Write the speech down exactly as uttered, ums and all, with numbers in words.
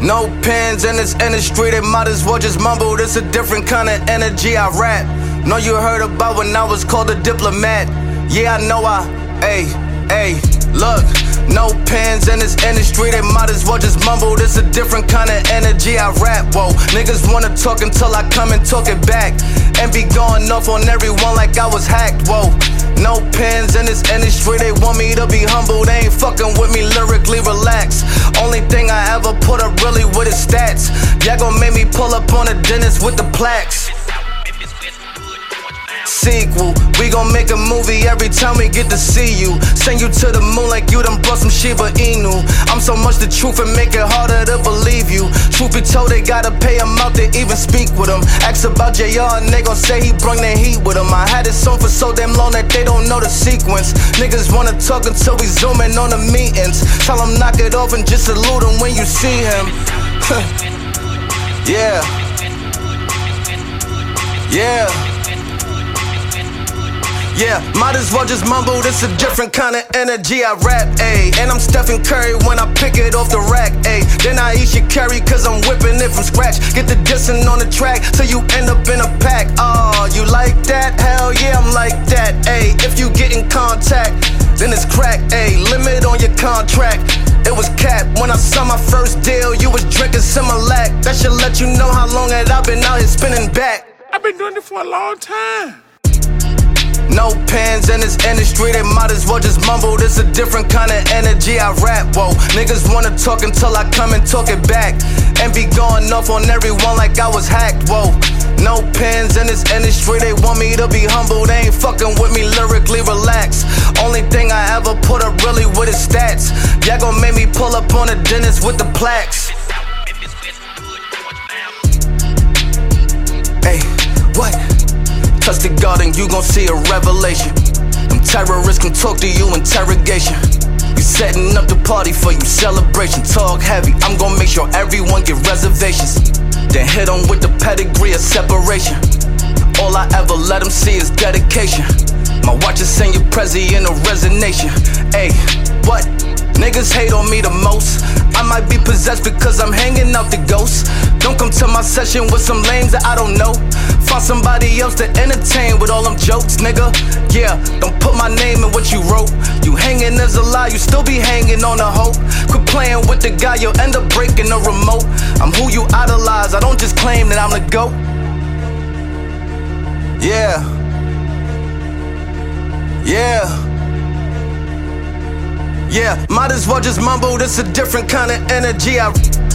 No pens in this industry, they might as well just mumble. This a different kind of energy I rap. Know you heard about when I was called a diplomat. Yeah, I know I, ayy, ayy, look. No pens in this industry, they might as well just mumble. This a different kind of energy I rap, whoa. Niggas wanna talk until I come and talk it back. And be going off on everyone like I was hacked, whoa. No pens in this industry, they want me to be humble. They ain't fucking with me lyrically, relax. Only thing I ever put up really with is stats. Y'all gon' make me pull up on a dentist with the plaques. Sequel, we gon' make a movie every time we get to see you. Send you to the moon like you done brought some Shiba Inu. I'm so much the truth and make it harder to believe you. Truth be told, they gotta pay him out to even speak with him. Ask about J R and they gon' say he brung the heat with him. I had it song for so damn long that they don't know the sequence. Niggas wanna talk until we zoom in on the meetings. Tell him knock it off and just salute him when you see him. Yeah. Yeah. Yeah, might as well just mumble, this a different kind of energy I rap, ayy. And I'm Stephen Curry when I pick it off the rack, ayy. Then I eat your carry cause I'm whipping it from scratch. Get the dissing on the track till you end up in a pack. Oh, you like that? Hell yeah, I'm like that, ayy. If you get in contact, then it's crack, ayy. Limit on your contract. It was cap when I saw my first deal. You was drinking Similac. That should let you know how long that I've been out here spinning back. I've been doing it for a long time. No pens in this industry, they might as well just mumble. This a different kind of energy I rap, whoa. Niggas wanna talk until I come and talk it back. And be going off on everyone like I was hacked, whoa. No pens in this industry, they want me to be humble. They ain't fucking with me lyrically, relax. Only thing I ever put up really with is stats. Y'all gon' make me pull up on a dentist with the plaques. Hey, what? Touch the garden, you gon' see a revelation. Them terrorists can talk to you interrogation. We setting up the party for you, celebration. Talk heavy, I'm gon' make sure everyone get reservations. Then hit them with the pedigree of separation. All I ever let them see is dedication. My watch is saying your Prezi in a resignation. Ayy, what? Niggas hate on me the most. I might be possessed because I'm hanging out the ghosts. Don't come to my session with some lames that I don't know. Find somebody else to entertain with all them jokes, nigga. Yeah, don't put my name in what you wrote. You hanging as a lie, you still be hanging on a hope. Quit playing with the guy, you'll end up breaking the remote. I'm who you idolize, I don't just claim that I'm the GOAT. Yeah. Yeah. Yeah, might as well just mumble, this a different kind of energy I